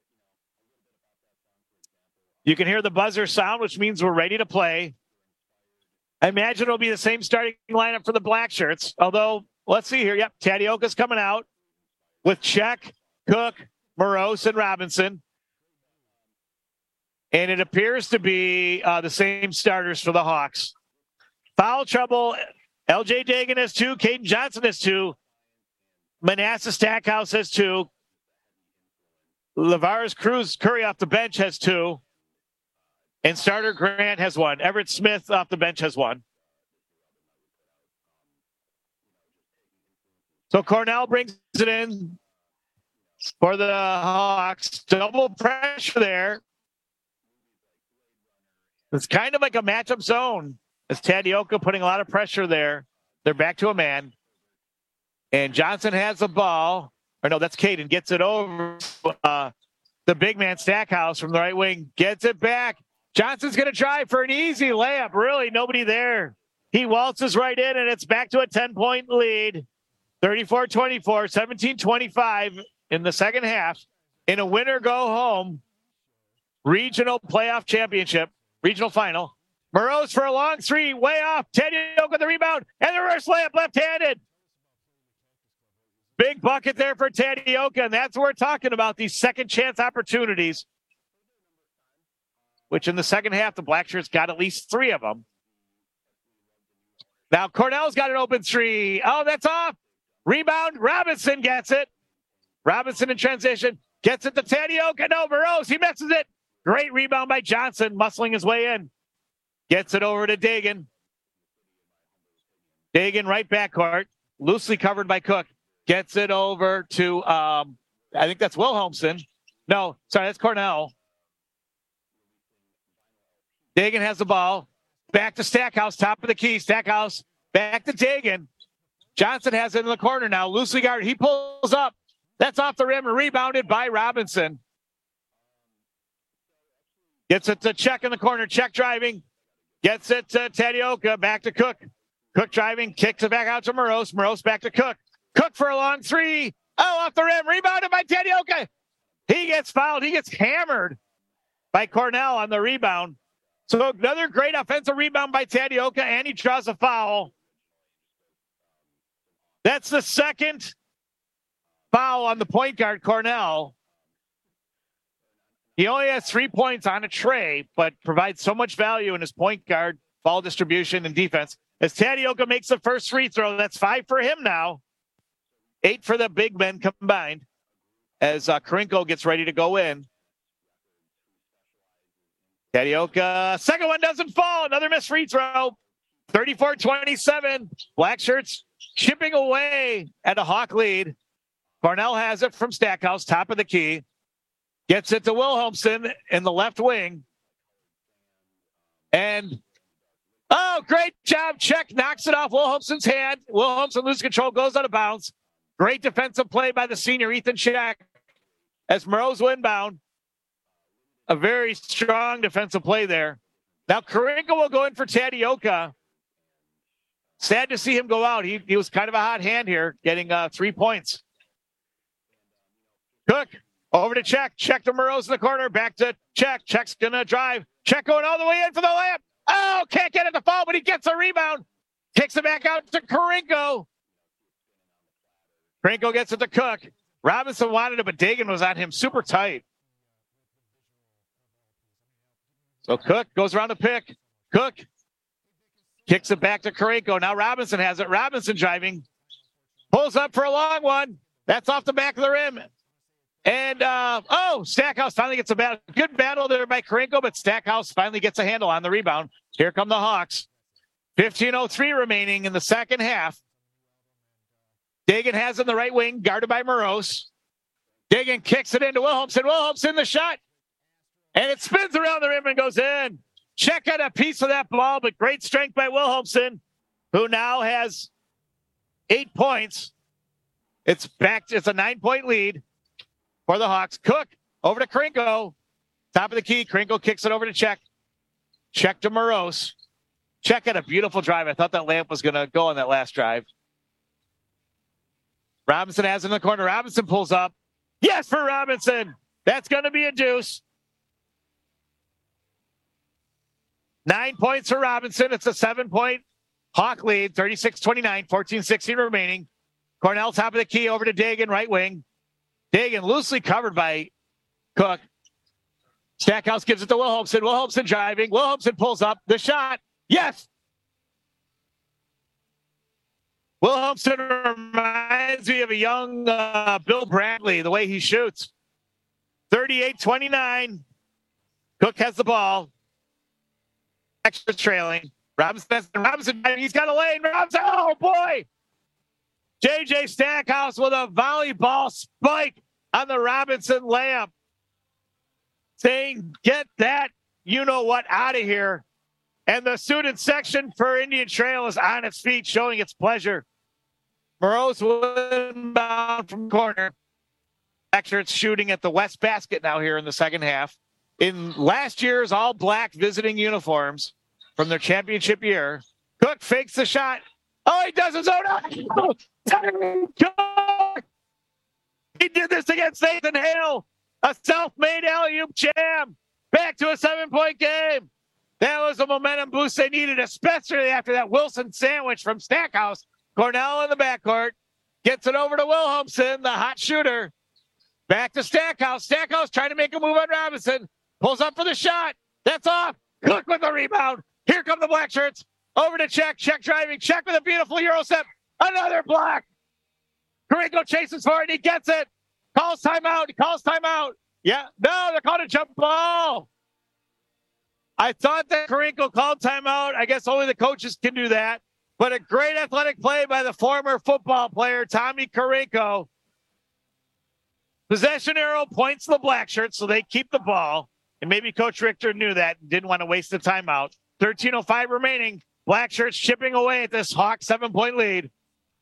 You can hear the buzzer sound, which means we're ready to play. I imagine it'll be the same starting lineup for the black shirts, although let's see here. Yep, Tadioka's coming out with Check, Cook, Morose, and Robinson. And it appears to be uh, the same starters for the Hawks. Foul trouble. L J Dagan has two. Caden Johnson has two. Manasseh Stackhouse has two. Lavares Cruz Curry off the bench has two. And starter Grant has one. Everett Smith off the bench has one. So Cornell brings it in for the Hawks. Double pressure there. It's kind of like a matchup zone. As Tadioka putting a lot of pressure there. They're back to a man. And Johnson has the ball. Or no, that's Caden. Gets it over. Uh, the big man Stackhouse from the right wing gets it back. Johnson's going to try for an easy layup. Really, nobody there. He waltzes right in, and it's back to a ten-point lead. thirty-four twenty-four, seventeen twenty-five in the second half. In a winner go home regional playoff championship, regional final. Morose for a long three, way off. Tadioka with the rebound, and the reverse layup left-handed. Big bucket there for Tadioka, and that's what we're talking about, these second chance opportunities, which in the second half, the black shirts got at least three of them. Now Cornell's got an open three. Oh, that's off. Rebound. Robinson gets it. Robinson in transition. Gets it to Tadioka. No, Morose. He misses it. Great rebound by Johnson, muscling his way in. Gets it over to Dagan. Dagan right backcourt. Loosely covered by Cook. Gets it over to, um, I think that's Wilhelmsen. No, sorry, that's Cornell. Dagan has the ball. Back to Stackhouse, top of the key. Stackhouse back to Dagan. Johnson has it in the corner now. Loosely guarded. He pulls up. That's off the rim and rebounded by Robinson. Gets it to Check in the corner. Check driving. Gets it to Tadioka. Back to Cook. Cook driving. Kicks it back out to Morose. Morose back to Cook. Cook for a long three. Oh, off the rim. Rebounded by Tadioka. He gets fouled. He gets hammered by Cornell on the rebound. So another great offensive rebound by Tadioka, and he draws a foul. That's the second foul on the point guard, Cornell. He only has three points on a tray, but provides so much value in his point guard, ball distribution, and defense. As Tadioka makes the first free throw, that's five for him now. Eight for the big men combined as uh, Karinko gets ready to go in. Tadioka, second one doesn't fall. Another missed free throw. thirty-four twenty-seven. Black shirts chipping away at a Hawk lead. Cornell has it from Stackhouse, top of the key. Gets it to Wilhelmsen in the left wing. And, oh, great job. Check knocks it off Wilhelmsen's hand. Wilhelmsen loses control, goes out of bounds. Great defensive play by the senior, Ethan Check, as Morose inbound. A very strong defensive play there. Now Karinko will go in for Tadioka. sad to see him go out. He, he was kind of a hot hand here, getting uh, three points. Cook over to Check. Check to Moroz in the corner. Back to Check. Check's going to drive. Check going all the way in for the layup. Oh, can't get it to fall, but he gets a rebound. Kicks it back out to Karinko. Karinko gets it to Cook. Robinson wanted it, but Dagan was on him super tight. So Cook goes around the pick. Cook kicks it back to Karinko. Now Robinson has it. Robinson driving. Pulls up for a long one. That's off the back of the rim. And, uh, oh, Stackhouse finally gets a battle. Good battle there by Karinko, but Stackhouse finally gets a handle on the rebound. Here come the Hawks. fifteen oh three remaining in the second half. Dagan has it in the right wing, guarded by Moroz. Dagan kicks it into Wilhelmsen. Wilhelmsen the shot. And it spins around the rim and goes in. Check out a piece of that ball, but great strength by Wilhelmsen, who now has eight points. It's back. It's a nine-point lead for the Hawks. Cook over to Karinko. Top of the key. Karinko kicks it over to Check. Check to Moroz. Check had a beautiful drive. I thought that layup was going to go on that last drive. Robinson has it in the corner. Robinson pulls up. Yes, for Robinson. That's going to be a deuce. Nine points for Robinson. It's a seven-point Hawk lead. thirty-six twenty-nine, fourteen sixteen remaining. Cornell top of the key over to Dagan, right wing. Dagan loosely covered by Cook. Stackhouse gives it to Wilhelmsen. Wilhelmsen driving. Wilhelmsen pulls up. The shot. Yes. Wilhelmsen reminds me of a young uh, Bill Bradley, the way he shoots. thirty-eight twenty-nine. Cook has the ball. Extra trailing. Robinson, Robinson, he's got a lane. Robinson, oh boy. J J Stackhouse with a volleyball spike on the Robinson layup. Saying, get that, you know what, out of here. And the student section for Indian Trail is on its feet, showing its pleasure. Moroz inbound from corner. Actually, it's shooting at the West basket now here in the second half. In last year's all-black visiting uniforms from their championship year, Cook fakes the shot. Oh, he does his own. He did this against Nathan Hale. A self-made alley-oop jam. Back to a seven-point game. That was a momentum boost they needed, especially after that Wilson sandwich from Stackhouse. Cornell in the backcourt. Gets it over to Wilhelmsen, the hot shooter. Back to Stackhouse. Stackhouse trying to make a move on Robinson. Pulls up for the shot. That's off. Cook with the rebound. Here come the black shirts. Over to Check. Check driving. Check with a beautiful Euro step. Another block. Karinko chases for it. He gets it. Calls timeout. He calls timeout. Yeah. No, they're calling a jump ball. I thought that Karinko called timeout. I guess only the coaches can do that. But a great athletic play by the former football player, Tommy Karinko. Possession arrow points to the black shirts, so they keep the ball. And maybe Coach Richter knew that and didn't want to waste the timeout. thirteen oh five remaining. Black shirts chipping away at this Hawk seven-point lead.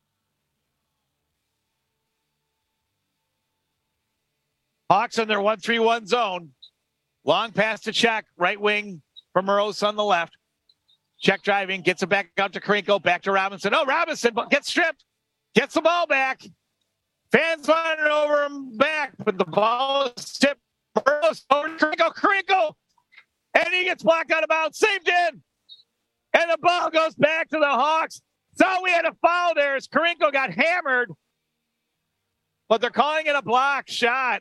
Hawks in their one three one zone. Long pass to Check. Right wing from Moroz on the left. Check driving. Gets it back out to Karinko. Back to Robinson. Oh, Robinson gets stripped. Gets the ball back. Fans running over him back, but the ball is tipped. Moroz over to Karinko. Karinko. And he gets blocked out of bounds. Saved in. And the ball goes back to the Hawks. Thought we had a foul there as Karinko got hammered. But they're calling it a block shot.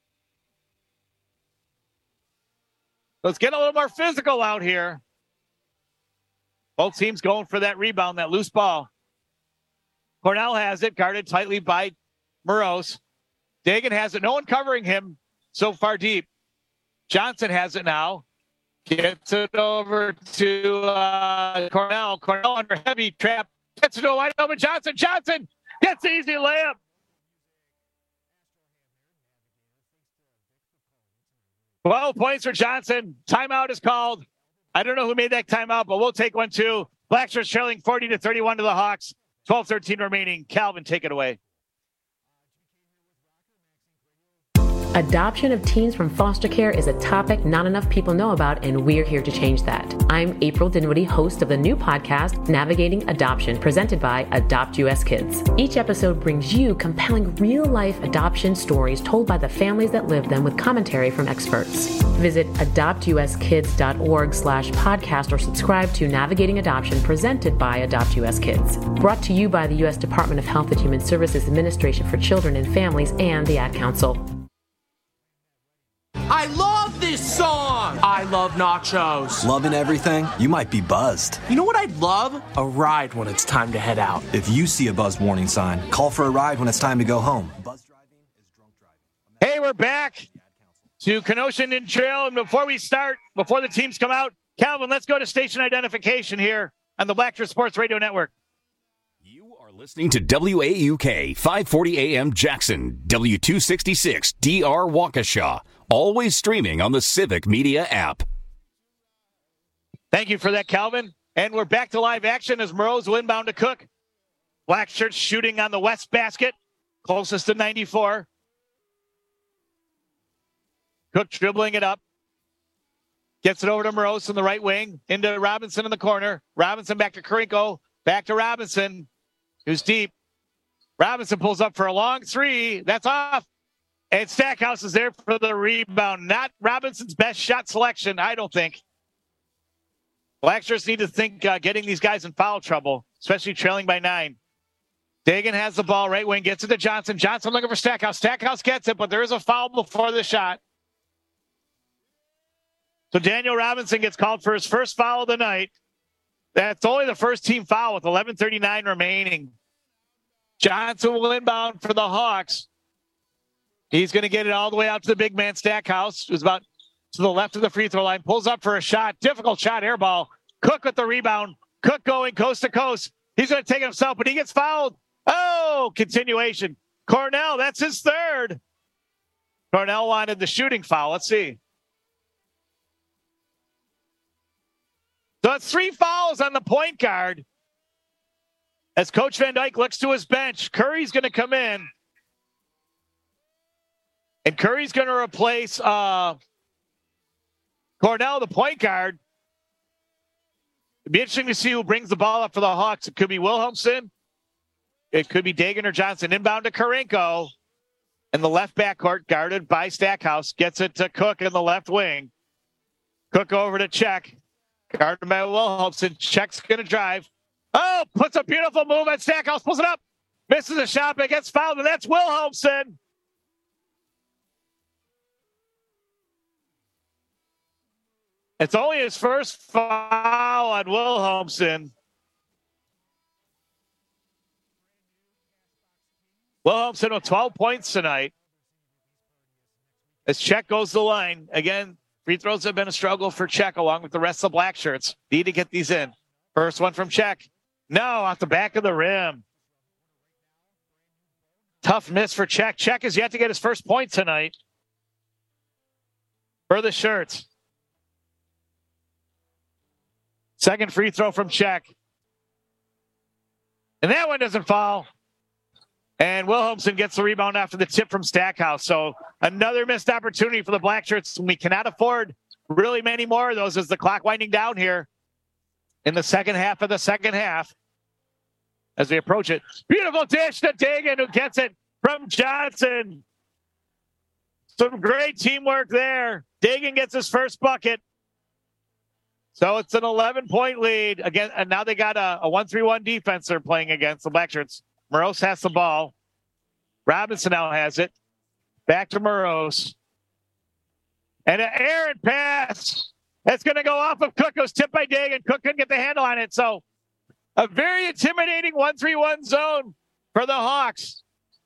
Let's get a little more physical out here. Both teams going for that rebound, that loose ball. Cornell has it, guarded tightly by Moroz. Dagan has it. No one covering him so far deep. Johnson has it now. Gets it over to uh, Cornell. Cornell under heavy trap. Gets it to a wide open Johnson. Johnson gets the easy layup. twelve points for Johnson. Timeout is called. I don't know who made that timeout, but we'll take one too. Black Shirts trailing forty to thirty-one to the Hawks. twelve thirteen remaining. Calvin, take it away. Adoption of teens from foster care is a topic not enough people know about, and we're here to change that. I'm April Dinwiddie, host of the new podcast, Navigating Adoption, presented by Adopt U S Kids. Each episode brings you compelling real-life adoption stories told by the families that live them with commentary from experts. Visit adopt u s kids dot org slash podcast or subscribe to Navigating Adoption, presented by Adopt U S Kids. Brought to you by the U S Department of Health and Human Services Administration for Children and Families and the Ad Council. I love this song! I love nachos. Loving everything? You might be buzzed. You know what I'd love? A ride when it's time to head out. If you see a buzzed warning sign, call for a ride when it's time to go home. Buzz driving is drunk driving. Hey, we're back to Kenosha Indian Trail. And before we start, before the teams come out, Calvin, let's go to station identification here on the Black Shirt Sports Radio Network. You are listening to W A U K, five forty A M Jackson, W two sixty-six D R Waukesha. Always streaming on the Civic Media app. Thank you for that, Calvin. And we're back to live action as Moreau's inbound to Cook. Black shirts shooting on the west basket, closest to ninety-four. Cook dribbling it up. Gets it over to Moreau in the right wing. Into Robinson in the corner. Robinson back to Karinko. Back to Robinson, who's deep. Robinson pulls up for a long three. That's off. And Stackhouse is there for the rebound. Not Robinson's best shot selection, I don't think. Blackshirts need to think uh, getting these guys in foul trouble, especially trailing by nine. Dagan has the ball, right wing, gets it to Johnson. Johnson looking for Stackhouse. Stackhouse gets it, but there is a foul before the shot. So Daniel Robinson gets called for his first foul of the night. That's only the first team foul with eleven thirty-nine remaining. Johnson will inbound for the Hawks. He's going to get it all the way out to the big man, Stackhouse, who's about to the left of the free throw line. Pulls up for a shot. Difficult shot, air ball. Cook with the rebound. Cook going coast to coast. He's going to take it himself, but he gets fouled. Oh, continuation. Cornell, that's his third. Cornell wanted the shooting foul. Let's see. So it's three fouls on the point guard. As Coach Van Dyke looks to his bench, Curry's going to come in. And Curry's going to replace uh, Cornell, the point guard. It'd be interesting to see who brings the ball up for the Hawks. It could be Wilhelmsen. It could be Dagan or Johnson. Inbound to Karinko. And the left backcourt guarded by Stackhouse. Gets it to Cook in the left wing. Cook over to Czech. Guarded by Wilhelmsen. Czech's going to drive. Oh, puts a beautiful move at Stackhouse. Pulls it up. Misses a shot, but gets fouled. And that's Wilhelmsen. It's only his first foul on Wilhelmsen. Wilhelmsen with twelve points tonight. As Czech goes to the line. Again, free throws have been a struggle for Czech along with the rest of the black shirts. Need to get these in. First one from Czech. No, off the back of the rim. Tough miss for Czech. Czech has yet to get his first point tonight for the shirts. Second free throw from Czech. And that one doesn't fall. And Wilhelmsen gets the rebound after the tip from Stackhouse. So another missed opportunity for the black shirts. We cannot afford really many more of those as the clock winding down here in the second half of the second half. As we approach it. Beautiful dish to Dagan, who gets it from Johnson. Some great teamwork there. Dagan gets his first bucket. So it's an eleven-point lead. Again, and now they got a, a one three one defense they're playing against the black shirts. Morose has the ball. Robinson now has it. Back to Morose. And an errant pass. That's going to go off of Cook. It was tipped by Dagan. Cook couldn't get the handle on it. So a very intimidating one three one zone for the Hawks.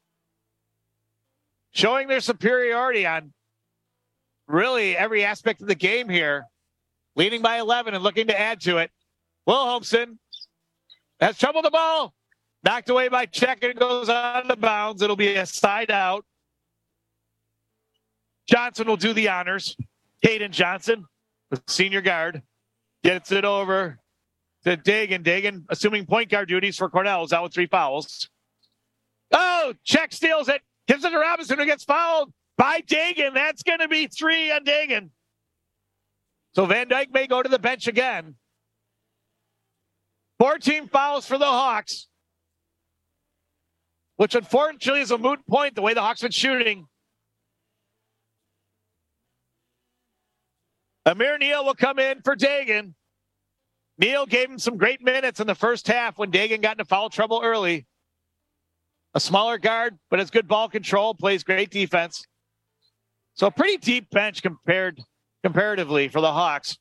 Showing their superiority on really every aspect of the game here. Leading by eleven and looking to add to it. Wilhelmsen has trouble with the ball. Knocked away by Czech and goes out of bounds. It'll be a side out. Johnson will do the honors. Caden Johnson, the senior guard, gets it over to Dagan. Dagan, assuming point guard duties for Cornell, is out with three fouls. Oh, Czech steals it. Gives it to Robinson, who gets fouled. by Dagan. That's going to be three on Dagan. So Van Dyke may go to the bench again. fourteen fouls for the Hawks, which unfortunately is a moot point the way the Hawks been shooting. Amir Neal will come in for Dagan. Neal gave him some great minutes in the first half when Dagan got into foul trouble early. A smaller guard, but has good ball control, plays great defense. So a pretty deep bench compared comparatively for the Hawks.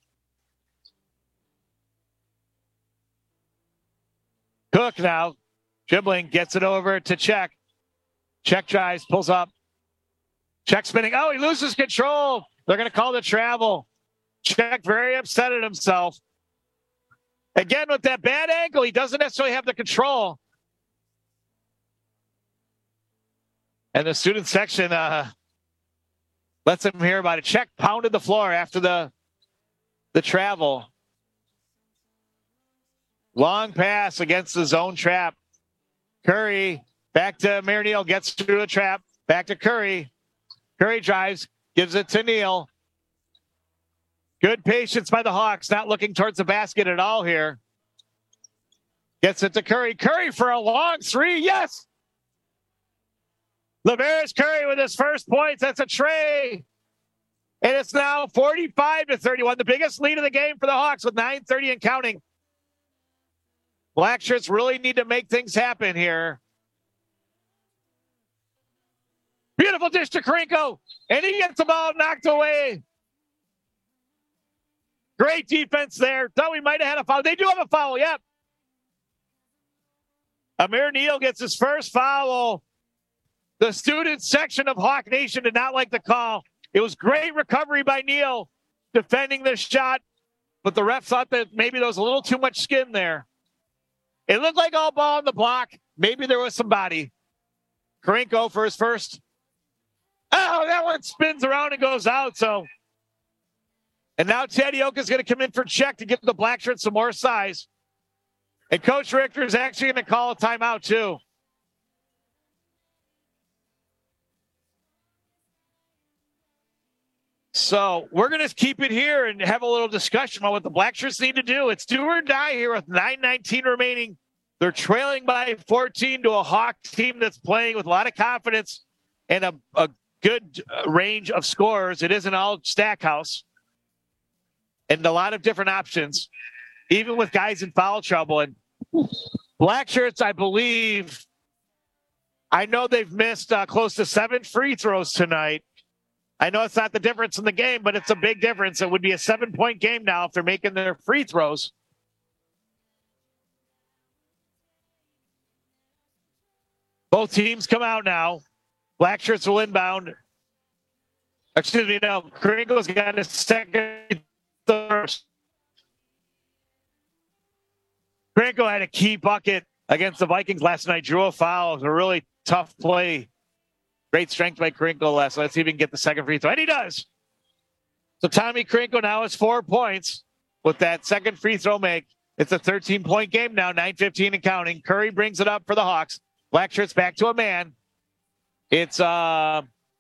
Cook now dribbling, gets it over to Check. Check drives, pulls up. Check spinning. Oh, he loses control. They're going to call the travel. Check very upset at himself. Again, with that bad ankle, he doesn't necessarily have the control. And the student section uh, lets him hear about it. Check pounded the floor after the, the travel. Long pass against the zone trap. Curry back to Amir Neal, gets through a trap. Back to Curry. Curry drives, gives it to Neal. Good patience by the Hawks, not looking towards the basket at all here. Gets it to Curry. Curry for a long three. Yes. Lavera's Curry with his first points. That's a tray. And it's now forty-five to thirty-one. The biggest lead of the game for the Hawks with nine thirty and counting. Black shirts really need to make things happen here. Beautiful dish to Karinko. And he gets the ball knocked away. Great defense there. Thought we might have had a foul. They do have a foul. Yep. Amir Neal gets his first foul. The student section of Hawk Nation did not like the call. It was great recovery by Neal defending the shot, but the ref thought that maybe there was a little too much skin there. It looked like all ball on the block. Maybe there was some body. Karinko for his first. Oh, that one spins around and goes out. So, and now Tedioka is going to come in for check to give the black shirts some more size. And Coach Richter is actually going to call a timeout too. So we're going to keep it here and have a little discussion on what the black shirts need to do. It's do or die here with nine nineteen remaining. They're trailing by fourteen to a Hawk team that's playing with a lot of confidence and a, a good range of scores. It isn't all Stackhouse and a lot of different options, even with guys in foul trouble. And black shirts, I believe, I know they've missed uh, close to seven free throws tonight. I know it's not the difference in the game, but it's a big difference. It would be a seven-point game now if they're making their free throws. Both teams come out now. Black shirts will inbound. Excuse me, no. Karinko's got a second first. Karinko had a key bucket against the Vikings last night. Drew a foul. It was a really tough play. Great strength by Karinko last. Let's see if he can get the second free throw. And he does. So Tommy Karinko now has four points with that second free throw make. It's a thirteen-point game now, nine fifteen and counting. Curry brings it up for the Hawks. Black shirts back to a man. It's uh,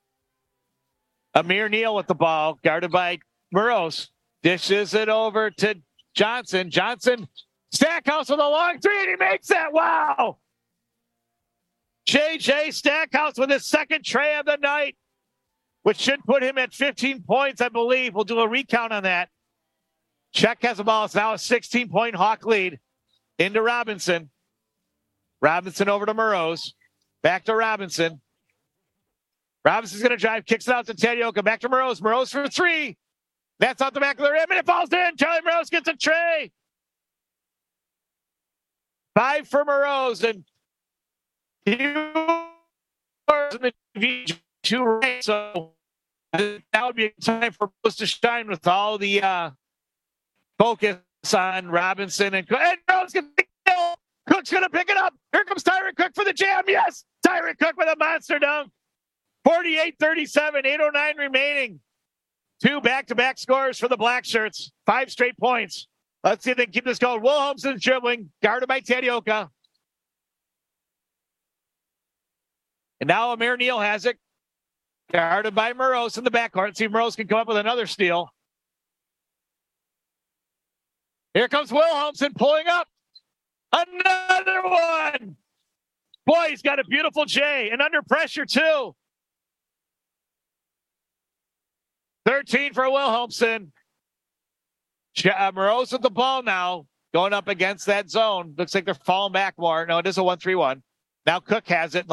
Amir Neal with the ball, guarded by Moroz. Dishes it over to Johnson. Johnson, Stackhouse with a long three, and he makes that. Wow. J J Stackhouse with his second tray of the night, which should put him at fifteen points, I believe. We'll do a recount on that. Check has the ball. It's now a sixteen-point Hawk lead. Into Robinson. Robinson over to Moroz. Back to Robinson. Robinson's going to drive, kicks it out to Tedioka. Back to Moroz. Moroz for three. That's out the back of the rim, and it falls in. Charlie Moroz gets a tray. Five for Moroz, and he was in the V two rank, so that would be a time for Moroz to shine with all the uh, focus on Robinson. And, and Moroz gets the kill. Cook's going to pick it up. Here comes Tyron Cook for the jam. Yes, Tyron Cook with a monster dunk. forty-eight thirty-seven, eight oh nine remaining. Two back-to-back scores for the black shirts. Five straight points. Let's see if they can keep this going. Will Holmeson's dribbling, guarded by Tedioka. And now Amir Neal has it. Guarded by Moroz in the backcourt. See if Moroz can come up with another steal. Here comes Wilhelmsen pulling up. Another one. Boy, he's got a beautiful J and under pressure too. thirteen for Wilhelmsen. Uh, Moroz with the ball now, going up against that zone. Looks like they're falling back more. No, it is a one three one. Now Cook has it.